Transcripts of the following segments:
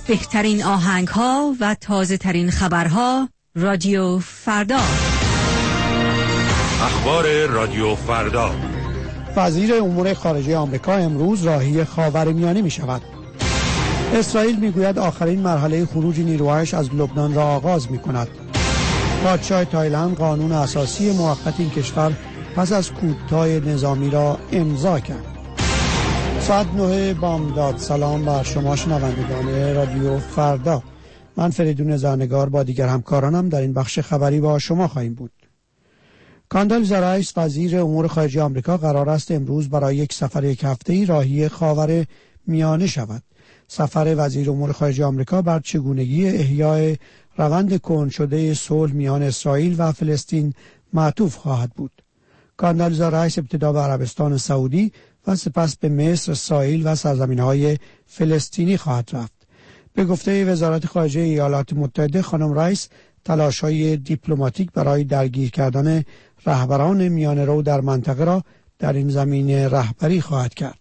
بهترین آهنگ‌ها و تازه‌ترین خبرها رادیو فردا. اخبار رادیو فردا. وزیر امور خارجه آمریکا امروز راهی خاورمیانه می شود. اسرائیل می گوید آخرین مرحله خروج نیروهایش از لبنان را آغاز می کند. پادشاه تایلند قانون اساسی موقت این کشور پس از کودتای نظامی را امضا کرد. ساعت 9 بامداد. سلام بر شما شنوندگان رادیو فردا. من فریدون زرنگار با دیگر همکارانم در این بخش خبری با شما خواهیم بود. کاندالیزا رایس وزیر امور خارجه آمریکا قرار است امروز برای یک سفر یک هفته‌ای راهی خاورمیانه شود. سفر وزیر امور خارجه آمریکا بر چگونگی احیای روند کهن شده صلح میان اسرائیل و فلسطین معطوف خواهد بود. کاندالیزا رایس ابتدا به عربستان سعودی و سپس به مصر، اسرائیل و سرزمین‌های فلسطینی خواهد رفت. به گفته وزارت خارجه ایالات متحده، خانم رایس تلاش‌های دیپلماتیک برای درگیر کردن رهبران میانه‌رو در منطقه را در این زمینه رهبری خواهد کرد.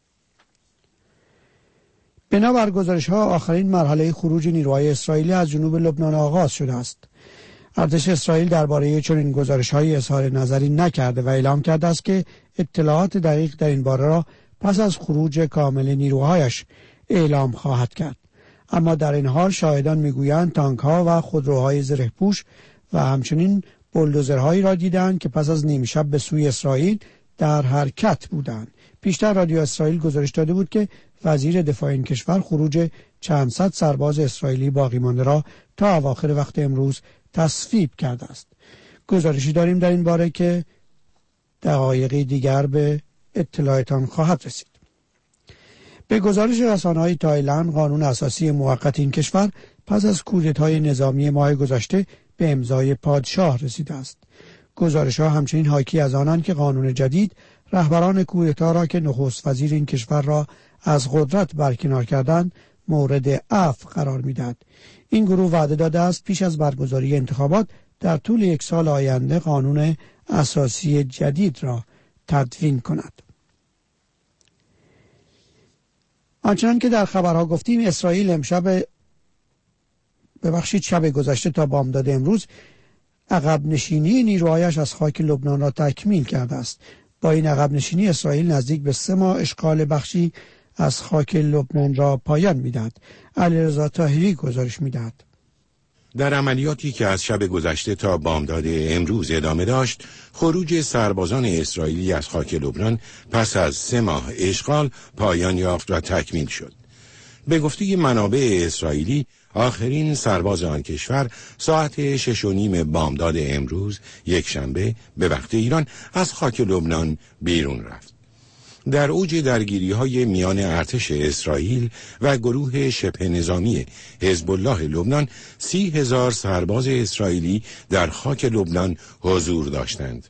بنابر گزارش‌ها آخرین مرحله خروج نیروهای اسرائیلی از جنوب لبنان آغاز شده است. ارتش اسرائیل درباره چنین گزارش‌هایی اظهار نظری نکرده و اعلام کرده است که اطلاعات دقیق در این باره را پس از خروج کامل نیروهایش اعلام خواهد کرد. اما در این حال شاهدان میگویند تانک‌ها و خودروهای زره‌پوش و همچنین بولدوزرهایی را دیدند که پس از نیم شب به سوی اسرائیل در حرکت بودند. پیشتر رادیو اسرائیل گزارش داده بود که وزیر دفاع این کشور خروج چند صد سرباز اسرائیلی باقی مانده را تا اواخر وقت امروز تصویب کرده است. گزارشی داریم در این باره که دقایقی دیگر به اطلاعتان خواهد رسید. به گزارش رسانه‌های تایلند قانون اساسی موقت این کشور پس از کودتای نظامی ماه گذشته به امضای پادشاه رسیده است. گزارش‌ها همچنین حاکی از آنند که قانون جدید رهبران کودتا را که نخست وزیر این کشور را از قدرت برکنار کردند مورد عفو قرار می‌دهد. این گروه وعده داده است پیش از برگزاری انتخابات در طول یک سال آینده قانون اساسی جدید را تدوین کند. آنچنان که در خبرها گفتیم اسرائیل شب گذشته تا بامداد امروز عقب نشینی نیروهایش از خاک لبنان را تکمیل کرده است. با این عقب نشینی اسرائیل نزدیک به 3 ماه اشغال بخشی از خاک لبنان را پایان می‌دهد. علیرضا طاهری گزارش می‌دهد. در عملیاتی که از شب گذشته تا بامداد امروز ادامه داشت، خروج سربازان اسرائیلی از خاک لبنان پس از 3 ماه اشغال پایان یافت و تکمیل شد. به گفته منابع اسرائیلی، آخرین سرباز آن کشور ساعت 6:30 بامداد امروز یکشنبه به وقت ایران از خاک لبنان بیرون رفت. در اوج درگیری‌های میان ارتش اسرائیل و گروه شبه نظامی حزب الله لبنان 30,000 سرباز اسرائیلی در خاک لبنان حضور داشتند.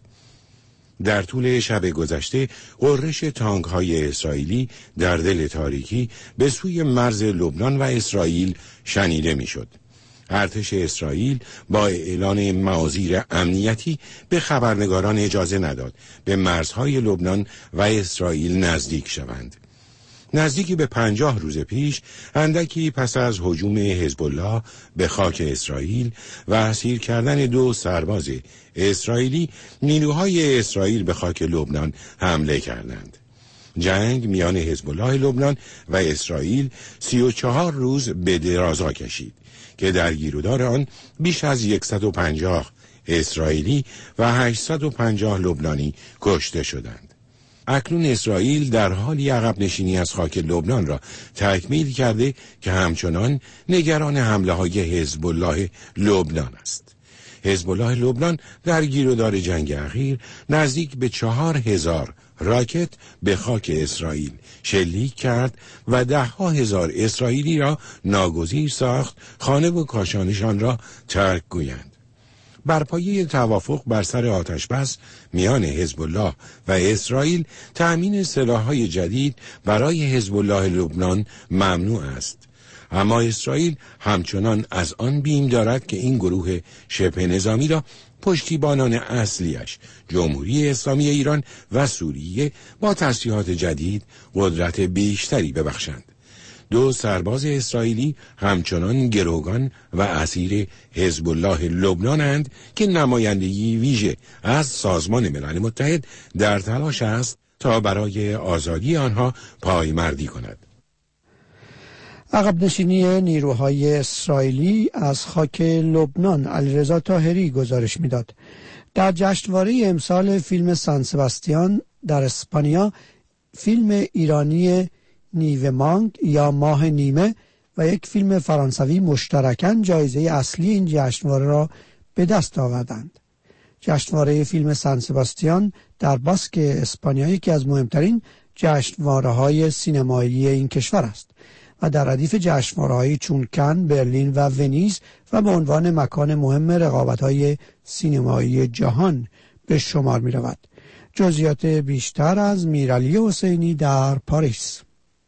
در طول شب گذشته غرش تانک‌های اسرائیلی در دل تاریکی به سوی مرز لبنان و اسرائیل شنیده می‌شد. ارتش اسرائیل با اعلان معاذیر امنیتی به خبرنگاران اجازه نداد به مرزهای لبنان و اسرائیل نزدیک شوند. نزدیکی به 50 روز پیش، اندکی پس از هجوم حزب الله به خاک اسرائیل و اسیر کردن 2 سرباز اسرائیلی، نیروهای اسرائیل به خاک لبنان حمله کردند. جنگ میان حزب الله لبنان و اسرائیل 34 روز به درازا کشید که در گیرودار آن بیش از 150 اسرائیلی و 850 لبنانی کشته شدند. اکنون اسرائیل در حالی عقب نشینی از خاک لبنان را تکمیل کرده که همچنان نگران حمله های حزب الله لبنان است. حزب الله لبنان در گیرودار جنگ اخیر نزدیک به 4,000 راکت به خاک اسرائیل شلیک کرد و 10,000 اسرائیلی را ناگزیر ساخت خانه و کاشانشان را ترک گویند. بر پایه توافق بر سر آتشبس میان حزب الله و اسرائیل، تأمین سلاح‌های جدید برای حزب الله لبنان ممنوع است. اما اسرائیل همچنان از آن بیم دارد که این گروه شبه نظامی را پشتیبانان اصلیش جمهوری اسلامی ایران و سوریه با تسلیحات جدید قدرت بیشتری ببخشند. 2 سرباز اسرائیلی همچنان گروگان و اسیر حزب الله لبنانند که نمایندگی ویژه از سازمان ملل متحد در تلاش است تا برای آزادی آنها پایمردی کند. عقب نشینی نیروهای اسرائیلی از خاک لبنان. علیرضا طاهری گزارش میداد. در جشنواره امسال فیلم سان سباستیان در اسپانیا، فیلم ایرانی نیوه مانگ یا ماه نیمه و یک فیلم فرانسوی مشترکاً جایزه اصلی این جشنواره را به دست آوردند. جشنواره فیلم سان سباستیان در باسک اسپانیا یکی از مهمترین جشنواره‌های سینمایی این کشور است و در ردیف جشنواره‌هایی چون کن، برلین و ونیز و به عنوان مکان مهم رقابت‌های سینمایی جهان به شمار می‌رود. جزئیات بیشتر از میرعلی حسینی در پاریس.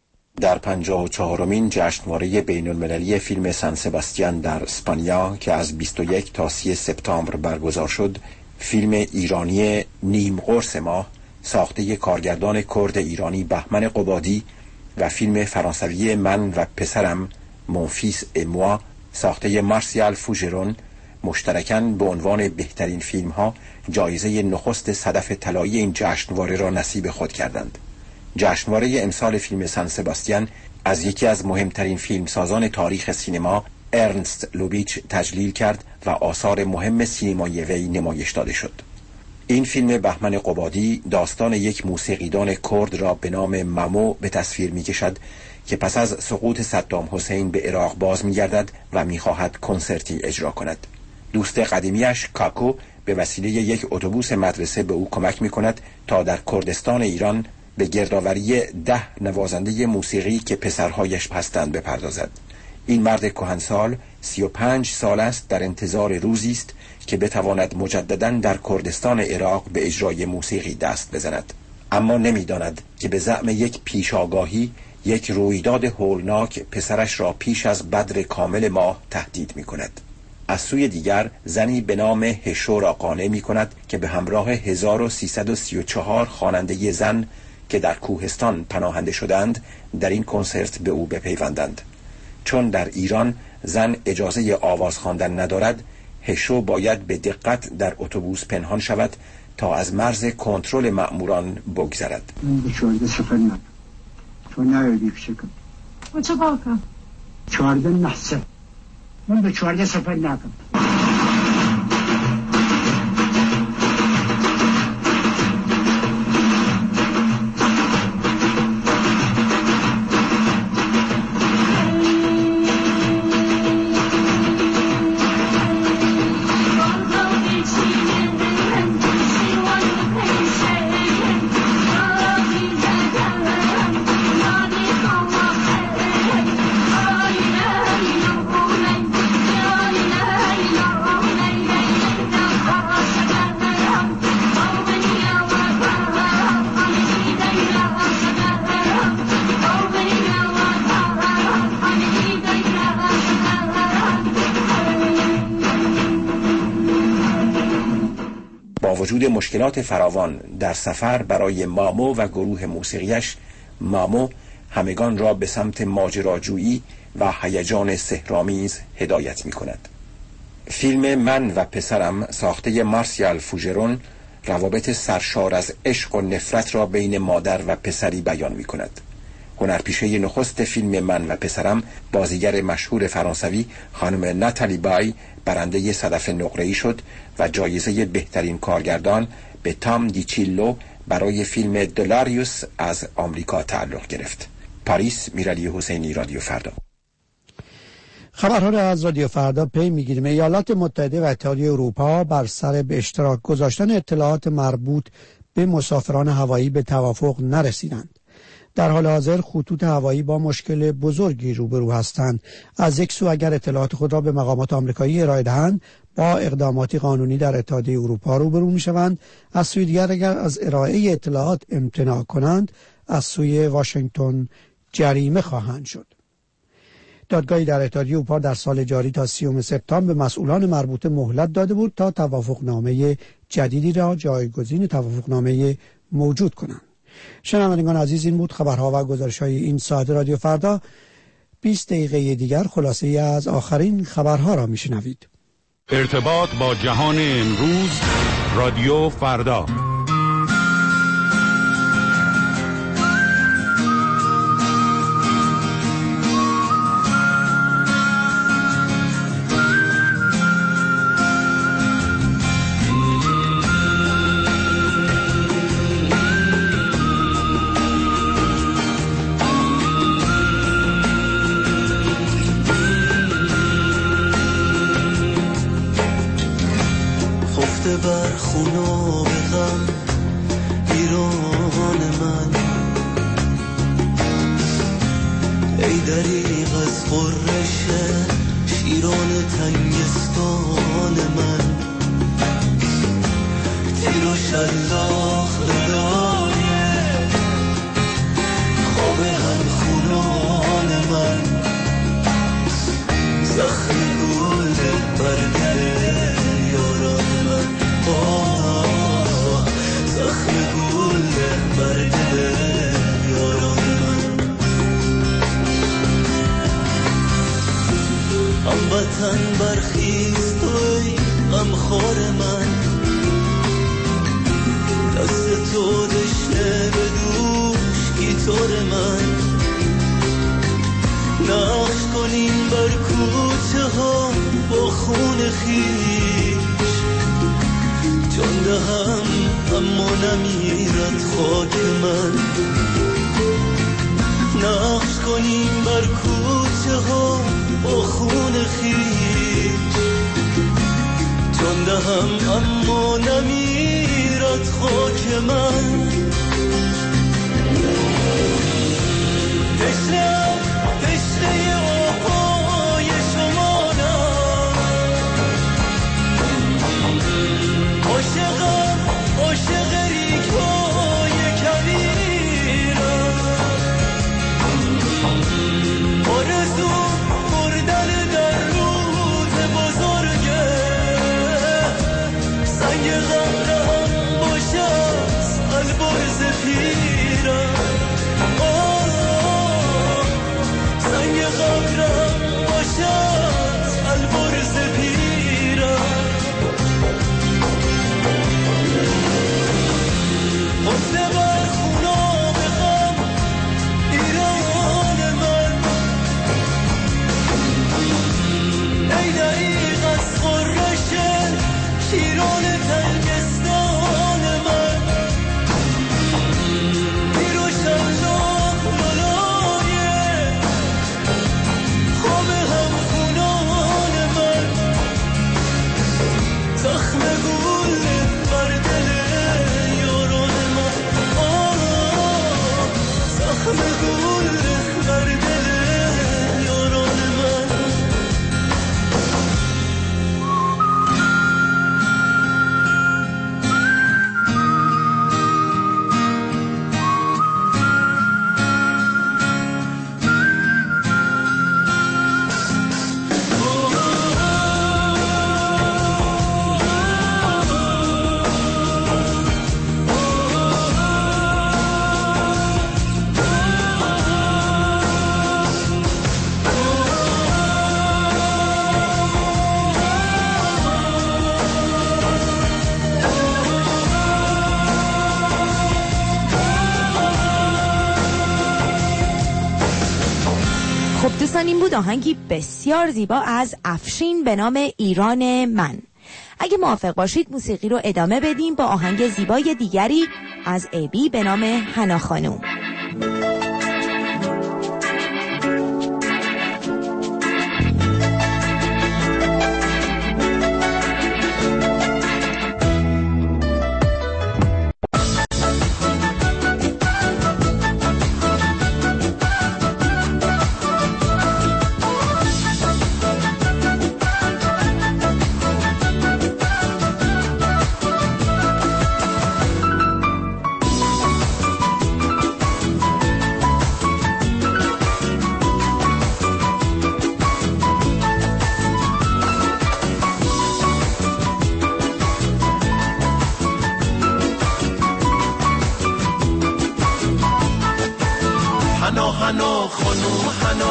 در 54مین جشنواره بین‌المللی فیلم سان سباستیان در اسپانیا که از 21 تا 30 سپتامبر برگزار شد، فیلم ایرانی نیم قرص ماه ساخته کارگردان کرد ایرانی بهمن قبادی و فیلم فرانسوی من و پسرم مون فیس ای موا ساخته مارسیال فوژرون مشترکاً به عنوان بهترین فیلم‌ها جایزه نخست صدف طلایی این جشنواره را نصیب خود کردند. جشنواره امسال فیلم سان سباستیان از یکی از مهمترین فیلمسازان تاریخ سینما ارنست لوبیچ تجلیل کرد و آثار مهم سینمایی وی نمایش داده شد. این فیلم بهمن قبادی داستان یک موسیقیدان کرد را به نام مامو به تصویر می کشد که پس از سقوط صدام حسین به عراق باز می گردد و می خواهد کنسرتی اجرا کند. دوست قدیمیش کاکو به وسیله یک اتوبوس مدرسه به او کمک می کند تا در کردستان ایران به گردآوری 10 نوازنده موسیقی که پسرهایش هستند بپردازد. این مرد کهنسال 35 سال است در انتظار روزی است که بتواند مجدداً در کردستان عراق به اجرای موسیقی دست بزند، اما نمی‌داند که به زعم یک پیشاگاهی یک رویداد هولناک پسرش را پیش از بدر کامل ماه تهدید می‌کند. از سوی دیگر زنی به نام هشو را قانع می‌کند که به همراه 1334 خواننده زن که در کوهستان پناهنده شدند در این کنسرت به او بپیوندند. چون در ایران زن اجازه آواز خواندن ندارد، هشو باید به دقت در اتوبوس پنهان شود تا از مرز کنترل مأموران بگذرد. من به 14 سفر ندارم. تو نیایی پیشکم. و چه باکم؟ 14 نحسه. من به 14 سفر ندارم. وجود مشکلات فراوان در سفر برای مامو و گروه موسیقیش، مامو همگان را به سمت ماجراجویی و هیجان سحرآمیز هدایت می کند. فیلم من و پسرم ساخته مارسیال فوژرون روابط سرشار از عشق و نفرت را بین مادر و پسری بیان می کند. هنرپیشه نخست فیلم من و پسرم، بازیگر مشهور فرانسوی خانم ناتالی بای، برنده صدف نقره‌ای شد و جایزه بهترین کارگردان به تام دیچیلو برای فیلم دلاریوس از آمریکا تعلق گرفت. پاریس، میرعلی حسینی، رادیو فردا. خبرها را از رادیو فردا پی میگیریم. ایالات متحده و اتحادیه اروپا بر سر به اشتراک گذاشتن اطلاعات مربوط به مسافران هوایی به توافق نرسیدند. در حال حاضر خطوط هوایی با مشکل بزرگی روبرو هستند. از یک سو اگر اطلاعات خود را به مقامات آمریکایی ارائه دهند با اقداماتی قانونی در اتحادیه اروپا روبرو میشوند، از سوی دیگر اگر از ارائه اطلاعات امتناع کنند از سوی واشنگتن جریمه خواهند شد. دادگاهی در اتحادیه اروپا در سال جاری تا 30 سپتامبر به مسئولان مربوطه مهلت داده بود تا توافقنامه جدیدی را جایگزین توافقنامه موجود کنند. شنوندگان عزیز، این بود خبرها و گزارش‌های این ساعت رادیو فردا. 20 دقیقه دیگر خلاصه از آخرین خبرها را میشنوید. ارتباط با جهان امروز، رادیو فردا. بر خوناب غم ایران من، ای دریغ از غرش شیران تنگستان من، تیر و شلاق بدای خواب هم خونان من، زخم گل بر دل یاران من، زخم گل بر دل یاران من. هموطن برخیز توی غمخوار من، دست تو دشنه به دوش گیتار من، نقش کنیم بر کوچه ها با خون خیش، جان دهم اما نمیرد خاک من، نقش کنیم بر کوچه ها با خون خیش، جان دهم اما نمیرد خاک من. تشنه آهای شما نه، عاشق ریگ‌های کویرم، آرزو مردن در روز بزرگه، سنگ غمرم باشه از البرز پیرم، سنگ غمرم باشه از البرز پیرم. غصه بر خوناب غم ایران من، ای دریغ از غرش شیران تنگستان من، تیر و شلاق لالای خواب هم خونان من، زخم گل بر دل زخم گل بر دل یاران من. خب دوستان، این بود آهنگی بسیار زیبا از افشین به نام ایران من. اگه موافق باشید موسیقی رو ادامه بدیم با آهنگ زیبای دیگری از ابی به نام حنا خانوم. حنا خانوم حنا